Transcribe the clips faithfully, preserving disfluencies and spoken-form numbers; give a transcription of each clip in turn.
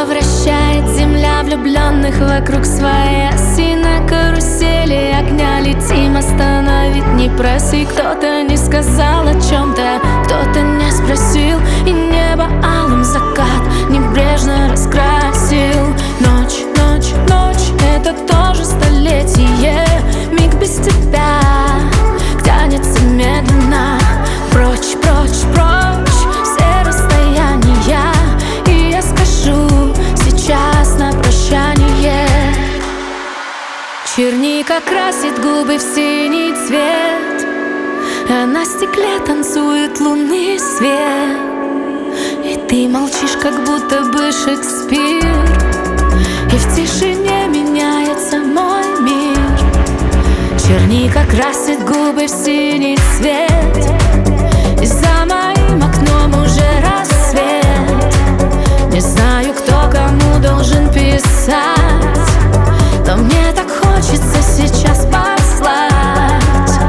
снова вращает земля влюбленных вокруг своей оси. На карусели огня летим, остановить не проси. Кто-то не сказал о чем-то, кто-то не спросил, и небо алым закат небрежно раскрасил. Ночь, ночь, ночь, это тоже столетие. Миг без тебя тянется медленно. Прочь, прочь, прочь все расстояния. И я скажу сейчас на прощание: черника красит губы в синий цвет, а на стекле танцует лунный свет. И ты молчишь, как будто бы Шекспир, и в тишине меняется мой мир. Черника красит губы в синий цвет, и за моим окном уже рассвет. Не знаю, кто кому должен писать, но мне так хочется сейчас послать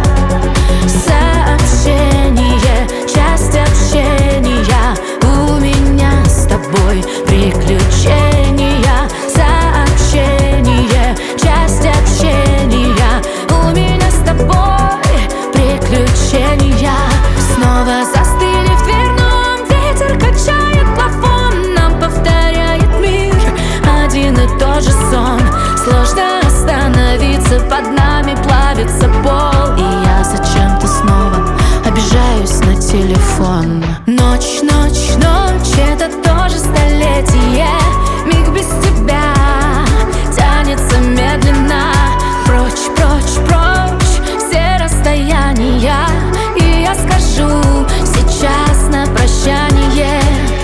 сообщение, часть общения. У меня с тобой приключения. Сообщение, часть общения. У меня с тобой приключения. Снова застыли в дверном, ветер качает плафон, нам повторяет мир один и тот же сон. Сложно остановиться, под нами плавится пол, и я зачем-то снова обижаюсь на телефон. Ночь, ночь, ночь, это тоже столетие. Миг без тебя тянется медленно. Прочь, прочь, прочь все расстояния. И я скажу сейчас на прощание: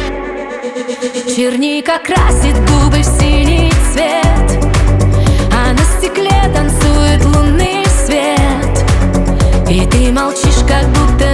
черника красит губы в синий цвет, а на стекле танцует лунный свет. И ты молчишь, как будто